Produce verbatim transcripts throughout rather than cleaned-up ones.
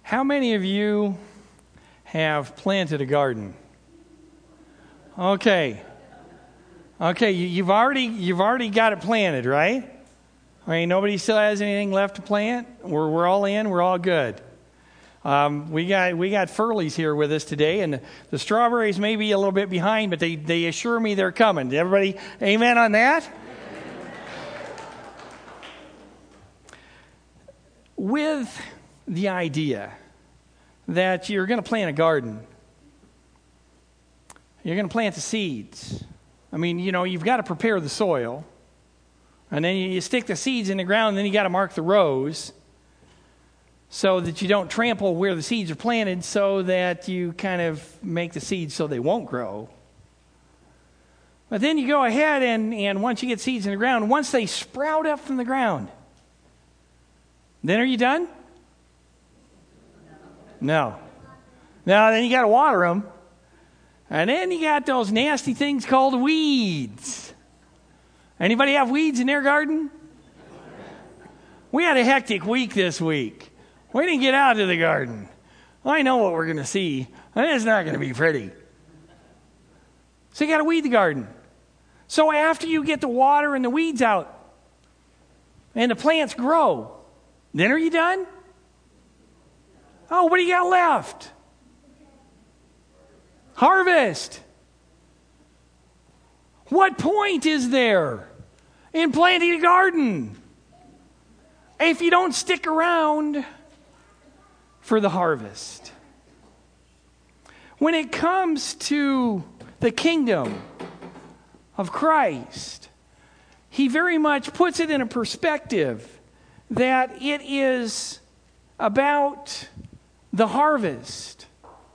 How many of you have planted a garden? Okay. Okay, you, you've already you've already got it planted, right? I mean, nobody still has anything left to plant. We're we're all in. We're all good. Um, we got we got Furleys here with us today, and the, the strawberries may be a little bit behind, but they they assure me they're coming. Everybody, amen on that? With the idea that you're going to plant a garden, you're going to plant the seeds. I mean, you know, you've got to prepare the soil, and then you, you stick the seeds in the ground, and then you got to mark the rows so that you don't trample where the seeds are planted, so that you kind of make the seeds so they won't grow. But then you go ahead and, and once you get seeds in the ground, once they sprout up from the ground, then are you done? No. Now, then you got to water them. And then you got those nasty things called weeds. Anybody have weeds in their garden? We had a hectic week this week. We didn't get out to the garden. I know what we're going to see, and it's not going to be pretty. So you got to weed the garden. So after you get the water and the weeds out, and the plants grow, then are you done? Oh, what do you got left? Harvest. What point is there in planting a garden if you don't stick around for the harvest? When it comes to the kingdom of Christ, he very much puts it in a perspective that it is about the harvest.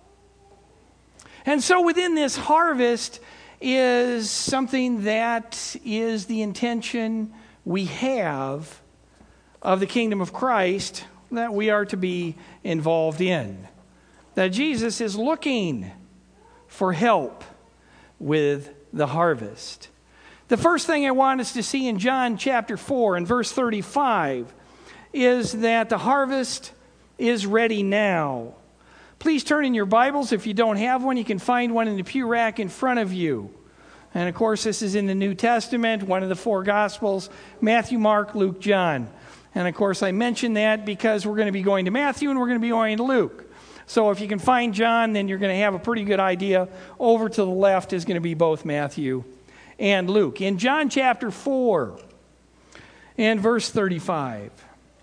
And so within this harvest is something that is the intention we have of the kingdom of Christ that we are to be involved in. That Jesus is looking for help with the harvest. The first thing I want us to see in John chapter four and verse thirty-five is that the harvest is ready now. Please turn in your Bibles. If you don't have one, you can find one in the pew rack in front of you. And of course, this is in the New Testament, one of the four Gospels, Matthew, Mark, Luke, John. And of course, I mention that because we're going to be going to Matthew and we're going to be going to Luke. So if you can find John, then you're going to have a pretty good idea. Over to the left is going to be both Matthew and Luke. In John chapter four and verse thirty-five.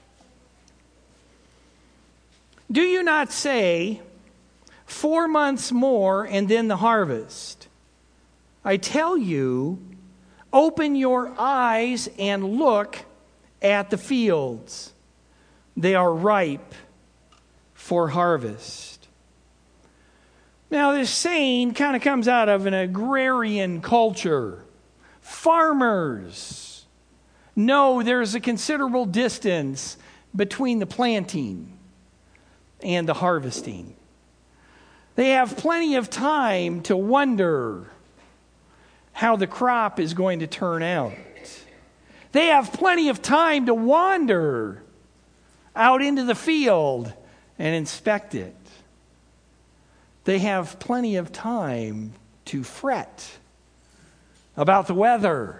Do you not say, four months more and then the harvest? I tell you, open your eyes and look at the fields. They are ripe for harvest. Now, this saying kind of comes out of an agrarian culture. Farmers know there's a considerable distance between the planting and the harvesting. They have plenty of time to wonder how the crop is going to turn out. They have plenty of time to wander out into the field and inspect it. They have plenty of time to fret about the weather.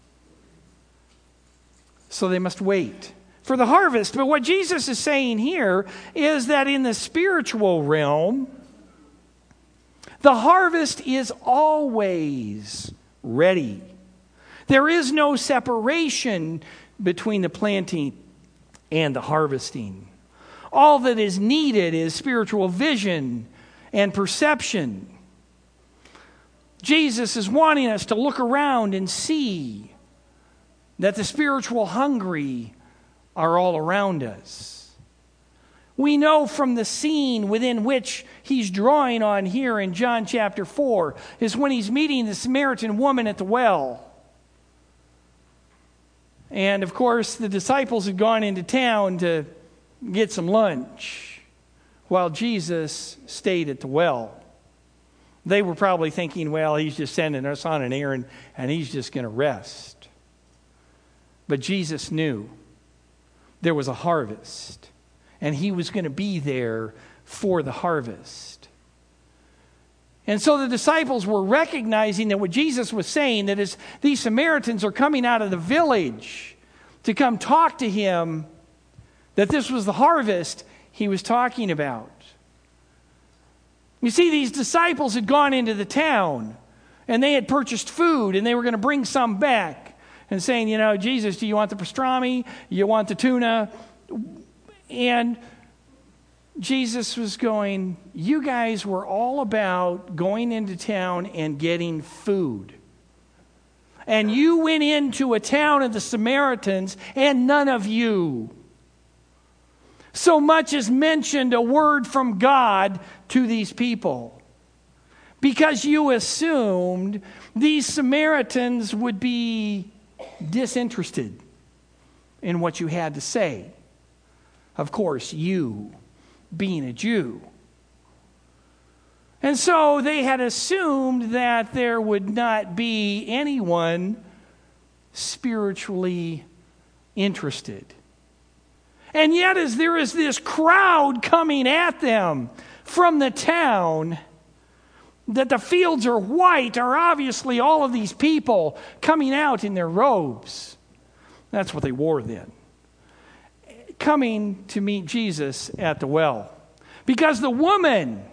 So they must wait for the harvest. But what Jesus is saying here is that in the spiritual realm, the harvest is always ready. There is no separation between the planting and the harvesting. All that is needed is spiritual vision and perception. Jesus is wanting us to look around and see that the spiritual hungry are all around us. We know from the scene within which he's drawing on here in John chapter four is when he's meeting the Samaritan woman at the well. And of course, the disciples had gone into town to get some lunch while Jesus stayed at the well. They were probably thinking, well, he's just sending us on an errand and he's just going to rest. But Jesus knew there was a harvest and he was going to be there for the harvest. And so the disciples were recognizing that what Jesus was saying, that as these Samaritans are coming out of the village to come talk to him, that this was the harvest he was talking about. You see, these disciples had gone into the town and they had purchased food and they were going to bring some back and saying, you know, Jesus, do you want the pastrami? You want the tuna? And Jesus was going, you guys were all about going into town and getting food. And you went into a town of the Samaritans and none of you so much as mentioned a word from God to these people, because you assumed these Samaritans would be disinterested in what you had to say. Of course, you being a Jew. And so they had assumed that there would not be anyone spiritually interested. And yet, as there is this crowd coming at them from the town, that the fields are white, are obviously all of these people coming out in their robes. That's what they wore then. Coming to meet Jesus at the well. Because the woman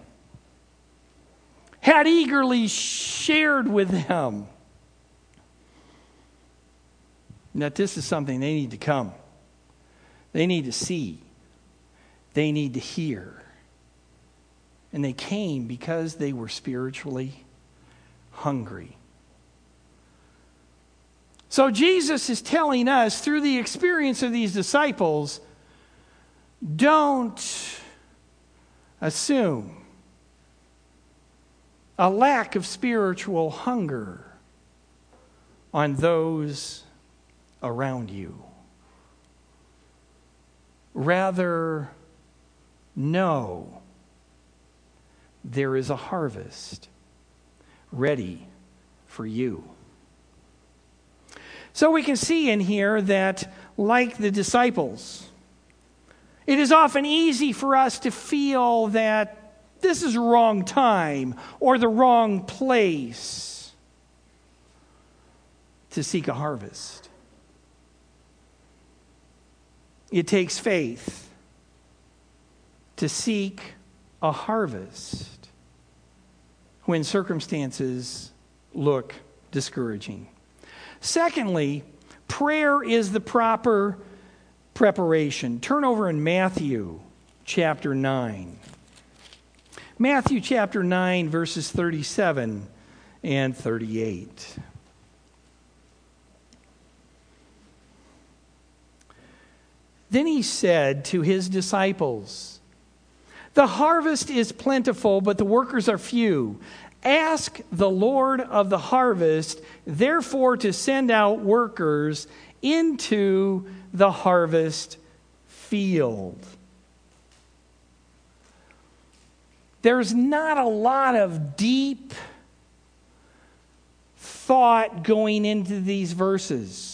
had eagerly shared with them that this is something they need to come. They need to see. They need to hear. And they came because they were spiritually hungry. So Jesus is telling us through the experience of these disciples, don't assume a lack of spiritual hunger on those around you. Rather, know there is a harvest ready for you. So we can see in here that, like the disciples, it is often easy for us to feel that this is the wrong time or the wrong place to seek a harvest. It takes faith to seek a harvest when circumstances look discouraging. Secondly, prayer is the proper preparation. Turn over in Matthew chapter nine. Matthew chapter nine, verses thirty-seven and thirty-eight. Then he said to his disciples, the harvest is plentiful, but the workers are few. Ask the Lord of the harvest, therefore, to send out workers into the harvest field. There's not a lot of deep thought going into these verses.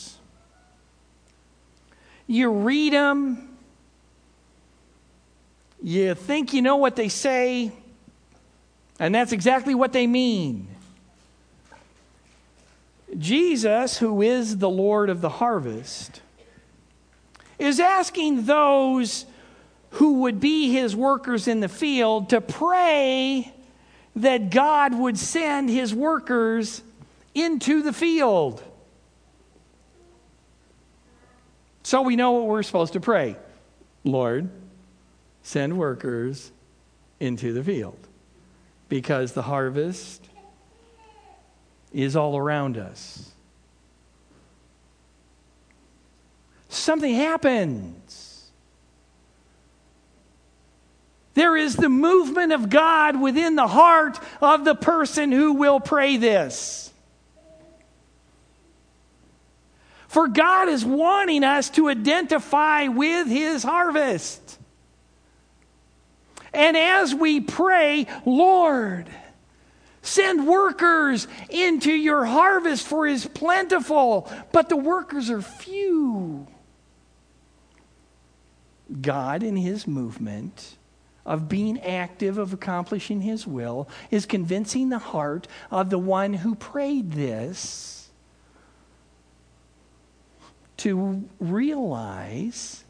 You read them, you think you know what they say, and that's exactly what they mean. Jesus, who is the Lord of the harvest, is asking those who would be his workers in the field to pray that God would send his workers into the field. So we know what we're supposed to pray. Lord, send workers into the field, because the harvest is all around us. Something happens. There is the movement of God within the heart of the person who will pray this. For God is wanting us to identify with his harvest. And as we pray, Lord, send workers into your harvest, for it is plentiful, but the workers are few. God in his movement of being active, of accomplishing his will, is convincing the heart of the one who prayed this to realize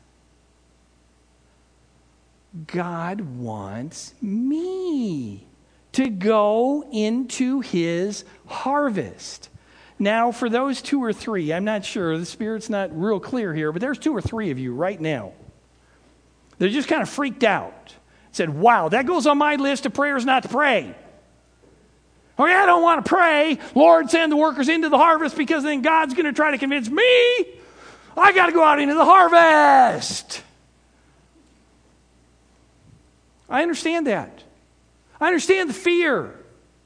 God wants me to go into his harvest. Now, for those two or three, I'm not sure, the Spirit's not real clear here, but there's two or three of you right now. They're just kind of freaked out. Said, wow, that goes on my list of prayers not to pray. Okay, I don't want to pray, Lord, send the workers into the harvest, because then God's going to try to convince me I got to go out into the harvest. I understand that. I understand the fear.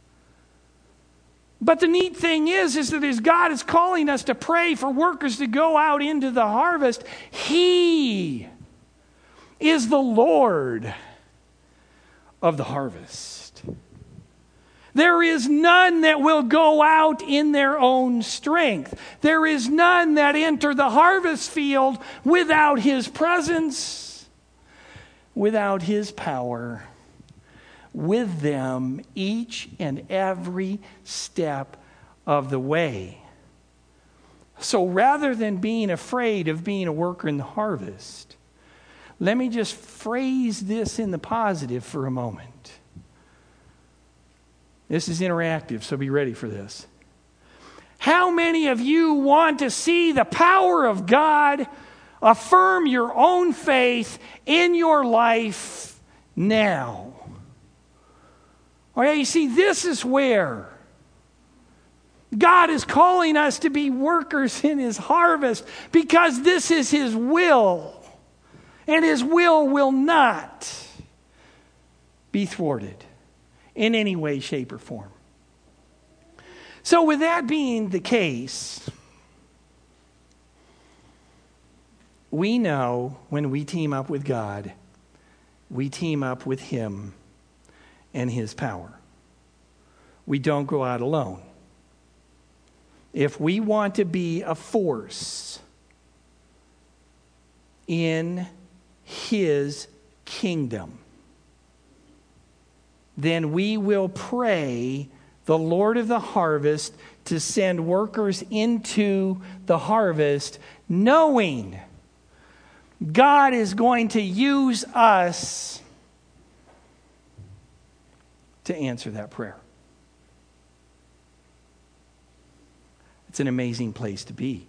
But the neat thing is, is that as God is calling us to pray for workers to go out into the harvest, he is the Lord of the harvest. There is none that will go out in their own strength. There is none that enter the harvest field without his presence, without his power, with them each and every step of the way. So rather than being afraid of being a worker in the harvest, let me just phrase this in the positive for a moment. This is interactive, so be ready for this. How many of you want to see the power of God affirm your own faith in your life now? Okay, you see, this is where God is calling us to be workers in his harvest, because this is his will. And his will will not be thwarted in any way, shape, or form. So with that being the case, we know when we team up with God, we team up with him and his power. We don't go out alone. If we want to be a force in his kingdom, then we will pray the Lord of the harvest to send workers into the harvest, knowing God is going to use us to answer that prayer. It's an amazing place to be.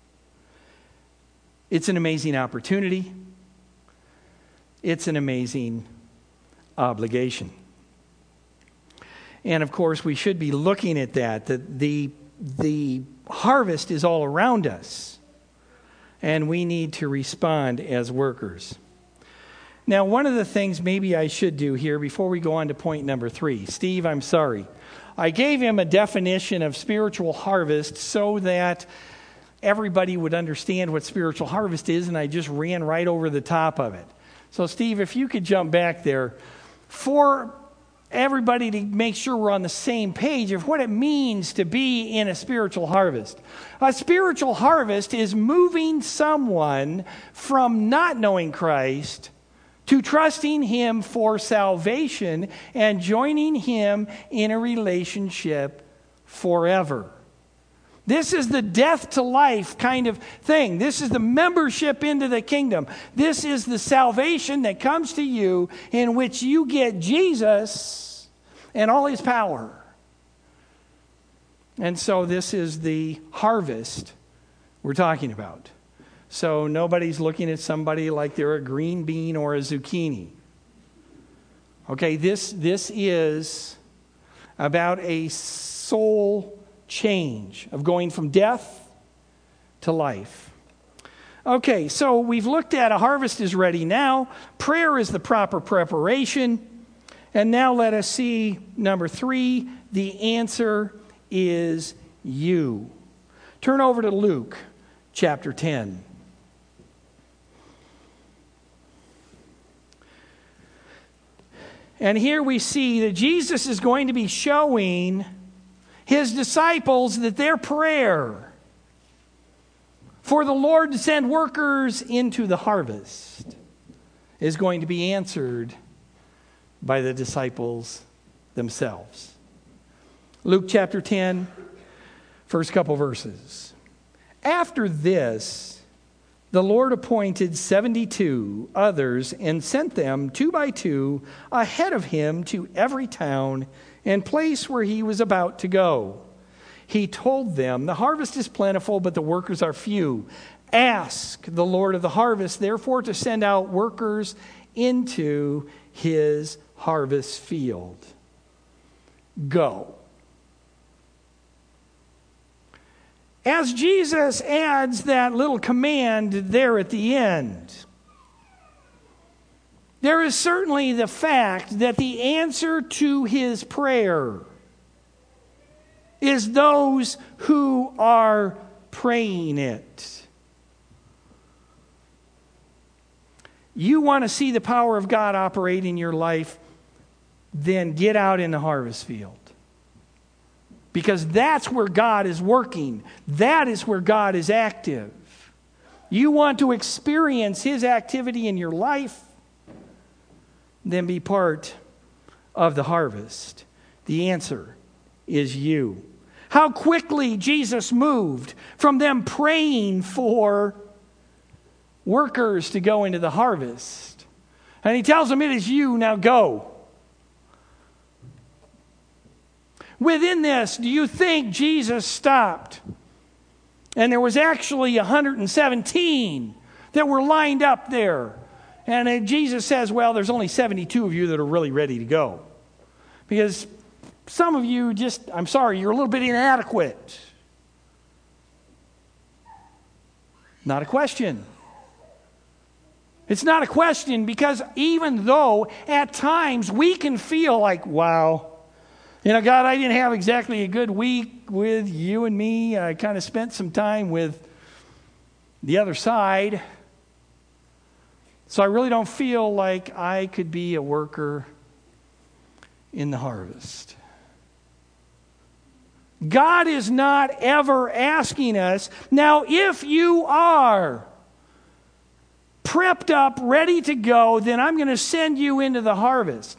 It's an amazing opportunity. It's an amazing obligation. And of course, we should be looking at that, that the, the harvest is all around us, and we need to respond as workers. Now, one of the things maybe I should do here before we go on to point number three, Steve, I'm sorry. I gave him a definition of spiritual harvest so that everybody would understand what spiritual harvest is, and I just ran right over the top of it. So, Steve, if you could jump back there for everybody to make sure we're on the same page of what it means to be in a spiritual harvest. A spiritual harvest is moving someone from not knowing Christ to trusting him for salvation and joining him in a relationship forever. This is the death to life kind of thing. This is the membership into the kingdom. This is the salvation that comes to you, in which you get Jesus and all his power. And so this is the harvest we're talking about. So nobody's looking at somebody like they're a green bean or a zucchini. Okay, this, this is about a soul change of going from death to life. Okay, so we've looked at a harvest is ready now. Prayer is the proper preparation. And now let us see number three. The answer is you. Turn over to Luke chapter ten. And here we see that Jesus is going to be showing his disciples that their prayer for the Lord to send workers into the harvest is going to be answered by the disciples themselves. Luke chapter ten, first couple verses. After this, the Lord appointed seventy-two others and sent them two by two ahead of him to every town and place where he was about to go. He told them, "The harvest is plentiful, but the workers are few. Ask the Lord of the harvest, therefore, to send out workers into his harvest field." Go. As Jesus adds that little command there at the end, there is certainly the fact that the answer to his prayer is those who are praying it. You want to see the power of God operate in your life, then get out in the harvest field. Because that's where God is working. That is where God is active. You want to experience his activity in your life, then be part of the harvest. The answer is you. How quickly Jesus moved from them praying for workers to go into the harvest. And he tells them, "It is you, now go." Within this, do you think Jesus stopped? And there was actually one hundred seventeen that were lined up there. And then Jesus says, well, there's only seventy-two of you that are really ready to go. Because some of you just, I'm sorry, you're a little bit inadequate. Not a question. It's not a question, because even though at times we can feel like, wow, you know, God, I didn't have exactly a good week with you and me. I kind of spent some time with the other side. So I really don't feel like I could be a worker in the harvest. God is not ever asking us, now if you are prepped up, ready to go, then I'm going to send you into the harvest.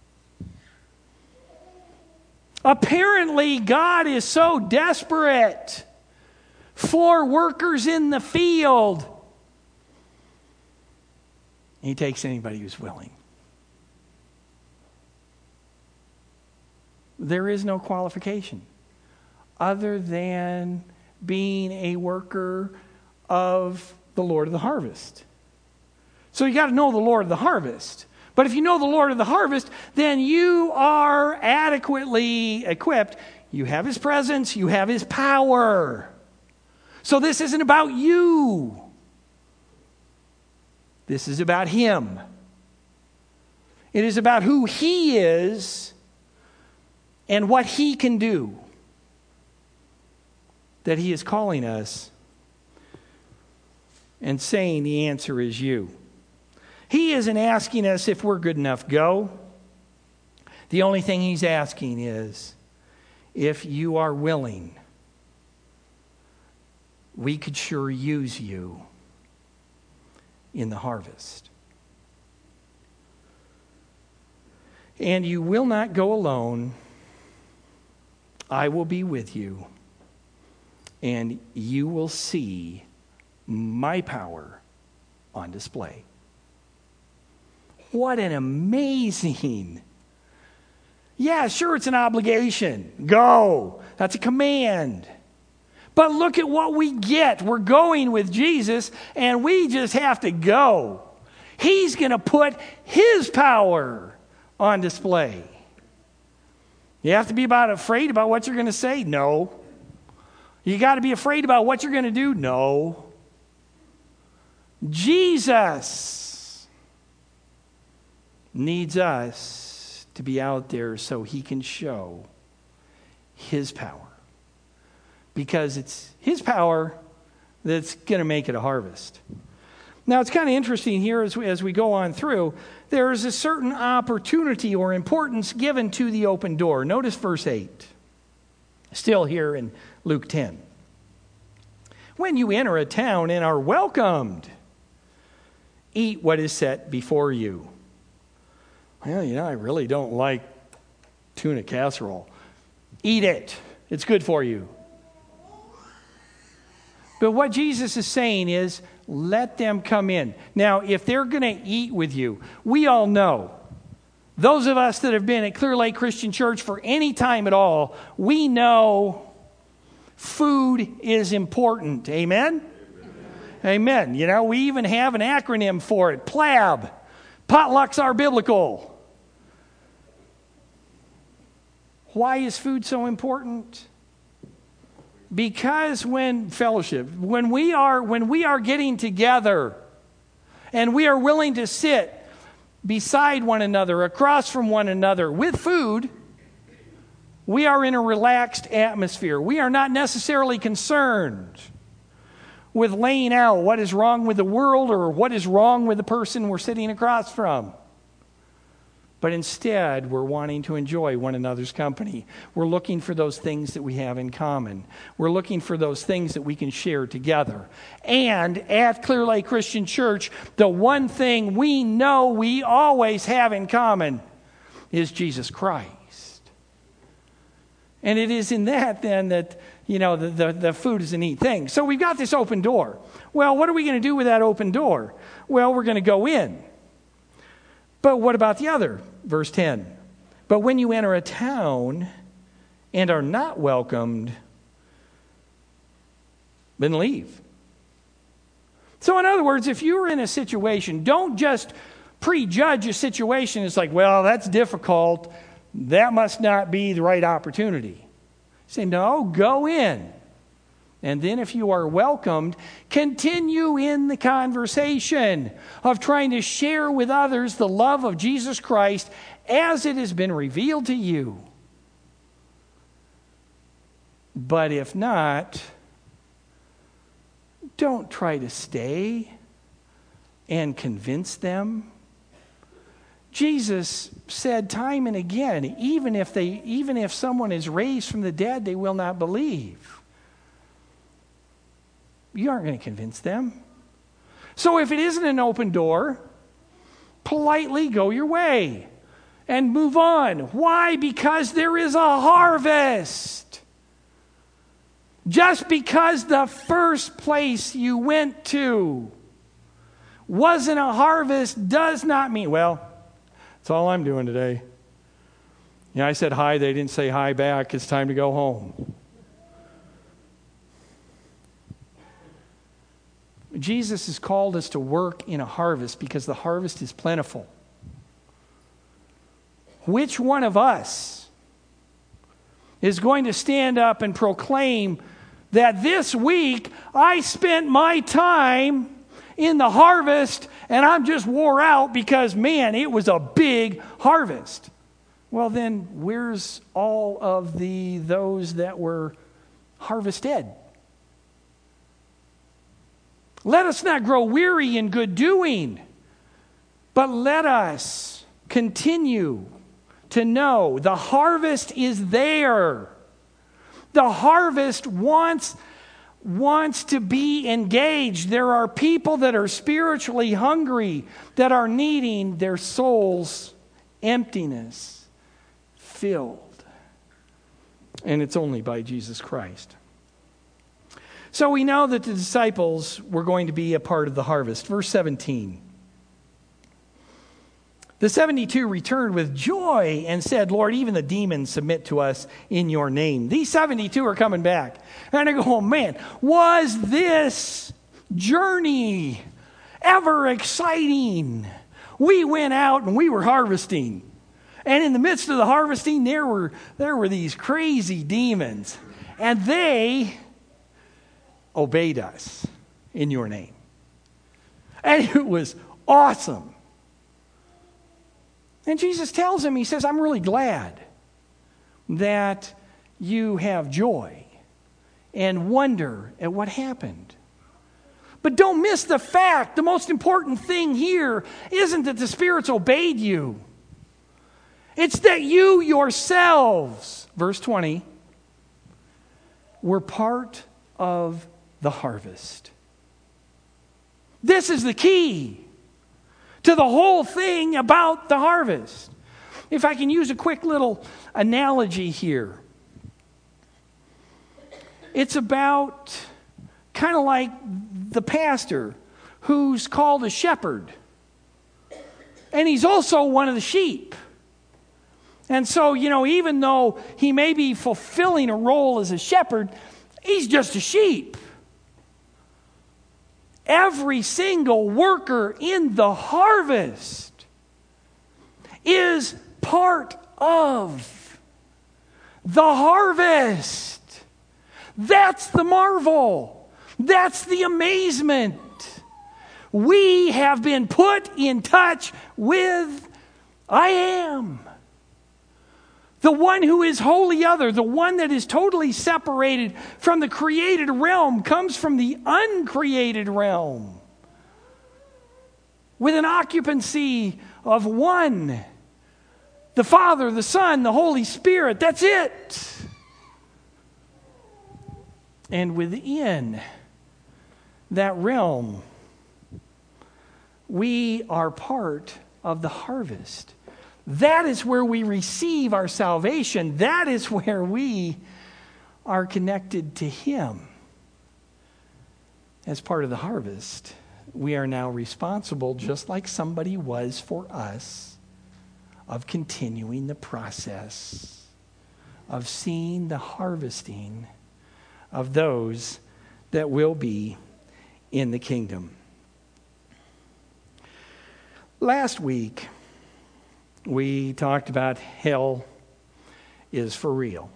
Apparently, God is so desperate for workers in the field, he takes anybody who's willing. There is no qualification other than being a worker of the Lord of the harvest. So you got to know the Lord of the harvest. But if you know the Lord of the harvest, then you are adequately equipped. You have his presence, you have his power. So this isn't about you. This is about him. It is about who he is and what he can do, that he is calling us and saying the answer is you. He isn't asking us if we're good enough. Go. The only thing he's asking is if you are willing, we could sure use you in the harvest. And you will not go alone. I will be with you, and you will see my power on display. What an amazing... Yeah, sure, it's an obligation. Go. That's a command. But look at what we get. We're going with Jesus, and we just have to go. He's going to put his power on display. You have to be about afraid about what you're going to say? No. You got to be afraid about what you're going to do? No. Jesus needs us to be out there so he can show his power. Because it's his power that's going to make it a harvest. Now, it's kind of interesting here as we, as we go on through. There is a certain opportunity or importance given to the open door. Notice verse eight. Still here in Luke ten. When you enter a town and are welcomed eat what is set before you. Well, you know, I really don't like tuna casserole. Eat it. It's good for you. But what Jesus is saying is, let them come in. Now, if they're going to eat with you, we all know, those of us that have been at Clear Lake Christian Church for any time at all, we know food is important. Amen? Amen. Amen. You know, we even have an acronym for it, PLAB. Potlucks are biblical. Why is food so important? Because when fellowship, when we are when we are getting together and we are willing to sit beside one another, across from one another with food, we are in a relaxed atmosphere. We are not necessarily concerned with laying out what is wrong with the world or what is wrong with the person we're sitting across from. But instead, we're wanting to enjoy one another's company. We're looking for those things that we have in common. We're looking for those things that we can share together. And at Clear Lake Christian Church, the one thing we know we always have in common is Jesus Christ. And it is in that, then, that, you know, the, the, the food is a neat thing. So we've got this open door. Well, what are we going to do with that open door? Well, we're going to go in. But what about the other? Verse ten. But when you enter a town and are not welcomed, then leave. So in other words, if you're in a situation, don't just prejudge a situation. It's like, well, that's difficult. That must not be the right opportunity. Say, no, go in. And then if you are welcomed, continue in the conversation of trying to share with others the love of Jesus Christ as it has been revealed to you. But if not, don't try to stay and convince them. Jesus said time and again, even if they, even if someone is raised from the dead, they will not believe. You aren't going to convince them. So if it isn't an open door, politely go your way and move on. Why? Because there is a harvest. Just because the first place you went to wasn't a harvest does not mean, well, that's all I'm doing today. Yeah, I said hi, they didn't say hi back. It's time to go home. Jesus has called us to work in a harvest because the harvest is plentiful. Which one of us is going to stand up and proclaim that this week I spent my time in the harvest and I'm just wore out because, man, it was a big harvest? Well, then where's all of the those that were harvested? Let us not grow weary in good doing, but let us continue to know the harvest is there. The harvest wants, wants to be engaged. There are people that are spiritually hungry, that are needing their soul's emptiness filled. And it's only by Jesus Christ. So we know that the disciples were going to be a part of the harvest. Verse seventeen. The seventy-two returned with joy and said, Lord, even the demons submit to us in your name. These seventy-two are coming back. And I go, oh man, was this journey ever exciting? We went out and we were harvesting. And in the midst of the harvesting, there were, there were these crazy demons. And they obeyed us in your name. And it was awesome. And Jesus tells him, he says, I'm really glad that you have joy and wonder at what happened. But don't miss the fact, the most important thing here isn't that the spirits obeyed you. It's that you yourselves, verse twenty, were part of the harvest. This is the key. to the whole thing about the harvest. If I can use a quick little analogy here. It's about kind of like the pastor who's called a shepherd. And he's also one of the sheep. And so, you know, even though he may be fulfilling a role as a shepherd, he's just a sheep. Every single worker in the harvest is part of the harvest. That's the marvel. That's the amazement. We have been put in touch with I Am. The one who is wholly other, the one that is totally separated from the created realm, comes from the uncreated realm with an occupancy of one. The Father, the Son, the Holy Spirit. That's it. And within that realm, we are part of the harvest. That is where we receive our salvation. That is where we are connected to Him. As part of the harvest, we are now responsible, just like somebody was for us, of continuing the process of seeing the harvesting of those that will be in the kingdom. Last week, we talked about hell is for real.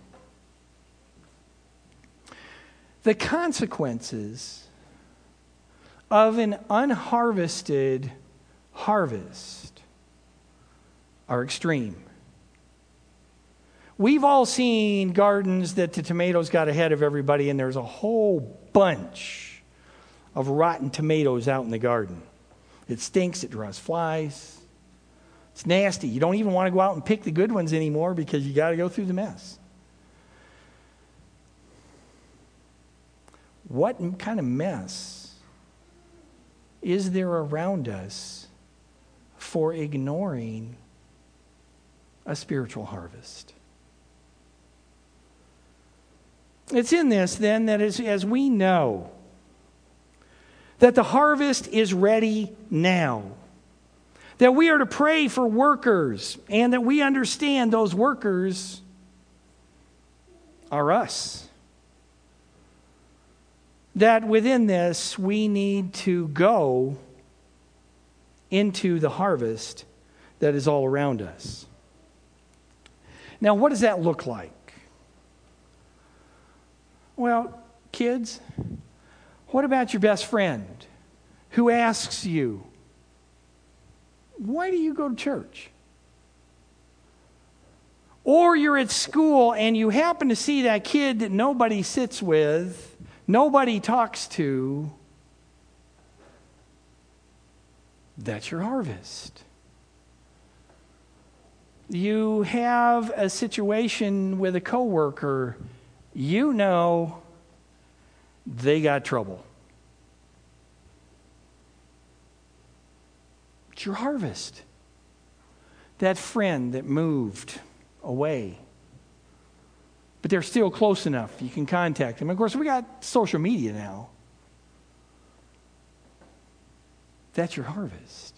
The consequences of an unharvested harvest are extreme. We've all seen gardens that the tomatoes got ahead of everybody, and there's a whole bunch of rotten tomatoes out in the garden. It stinks, it draws flies. It's nasty. You don't even want to go out and pick the good ones anymore because you got to go through the mess. What kind of mess is there around us for ignoring a spiritual harvest? It's in this, then, that as, as we know that the harvest is ready now, that we are to pray for workers, and that we understand those workers are us. That within this, we need to go into the harvest that is all around us. Now, what does that look like? Well, kids, what about your best friend who asks you, why do you go to church? Or you're at school and you happen to see that kid that nobody sits with, nobody talks to. That's your harvest. You have a situation with a coworker, you know they got trouble. It's your harvest. That friend that moved away, but they're still close enough you can contact them. Of course, we got social media now. That's your harvest.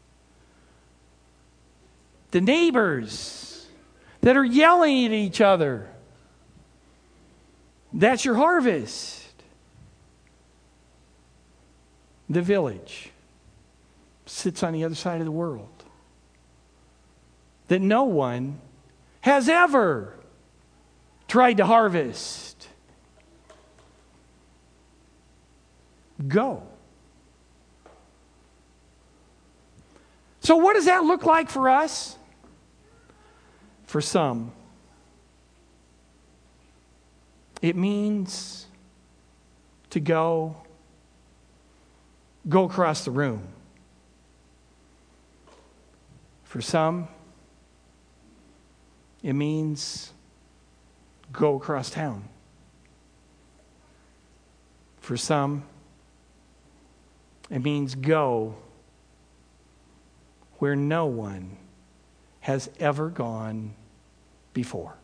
The neighbors that are yelling at each other, that's your harvest. The village sits on the other side of the world that no one has ever tried to harvest. Go. So what does that look like for us? For some, it means to go, go across the room. For some, it means go across town. For some, it means go where no one has ever gone before.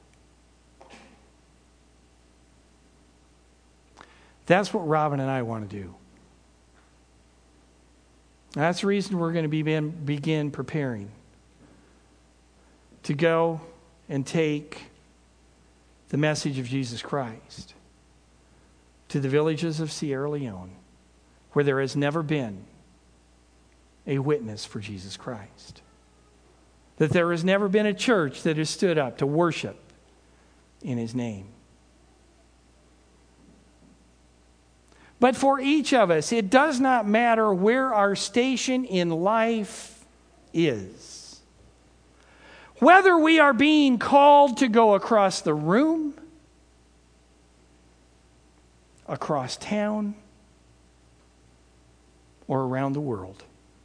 That's what Robin and I want to do. That's the reason we're going to begin, begin preparing to go and take the message of Jesus Christ to the villages of Sierra Leone, where there has never been a witness for Jesus Christ. That there has never been a church that has stood up to worship in His name. But for each of us, it does not matter where our station in life is. Whether we are being called to go across the room, across town, or around the world.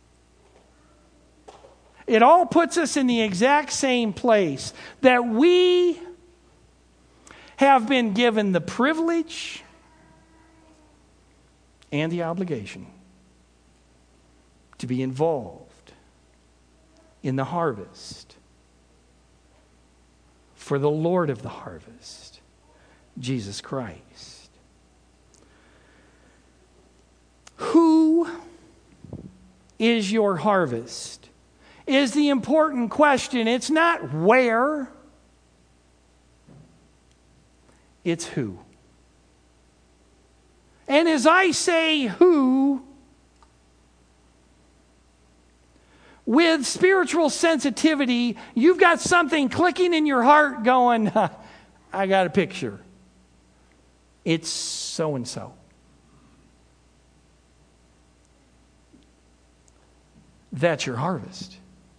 It all puts us in the exact same place, that we have been given the privilege and the obligation to be involved in the harvest for the Lord of the harvest, Jesus Christ. Who is your harvest? Is the important question. It's not where, it's who. And as I say who, with spiritual sensitivity, you've got something clicking in your heart going, I got a picture. It's so-and-so. That's your harvest.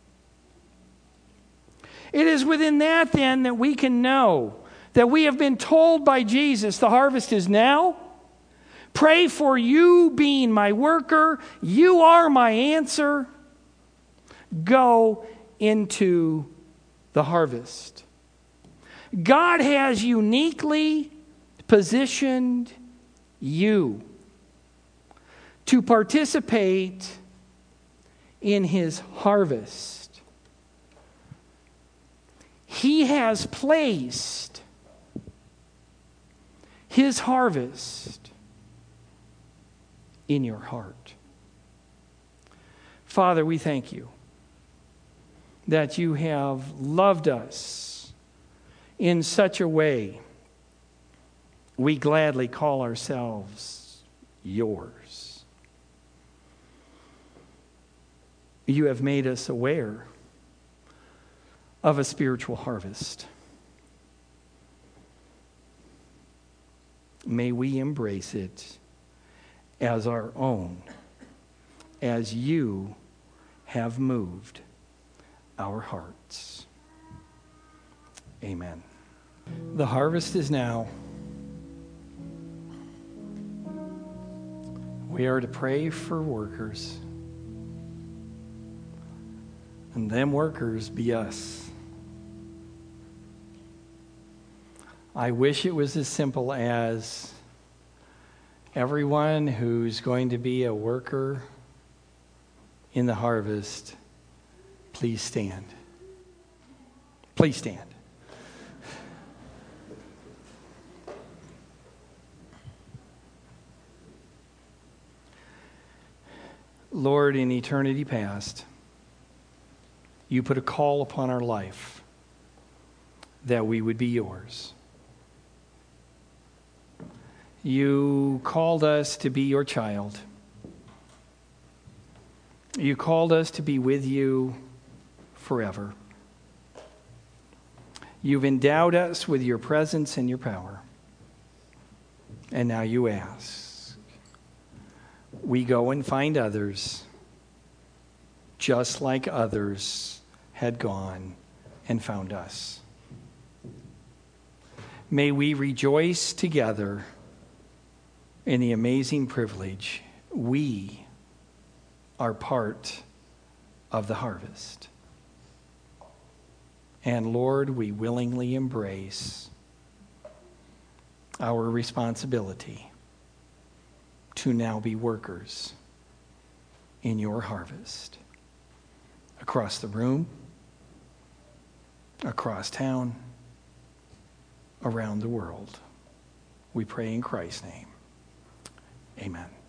It is within that then that we can know that we have been told by Jesus the harvest is now. Pray for you being my worker. You are my answer. Go into the harvest. God has uniquely positioned you to participate in His harvest. He has placed His harvest in your heart. Father, we thank you that you have loved us in such a way we gladly call ourselves yours. You have made us aware of a spiritual harvest. May we embrace it as our own, as you have moved our hearts. Amen. The harvest is now. We are to pray for workers. And them workers be us. I wish it was as simple as everyone who's going to be a worker in the harvest, please stand. Please stand. Lord, in eternity past, you put a call upon our life that we would be yours. You called us to be your child. You called us to be with you forever. You've endowed us with your presence and your power. And now you ask, we go and find others just like others had gone and found us. May we rejoice together in the amazing privilege we are part of the harvest. And Lord, we willingly embrace our responsibility to now be workers in your harvest. across the room, across town, around the world. We pray in Christ's name. Amen.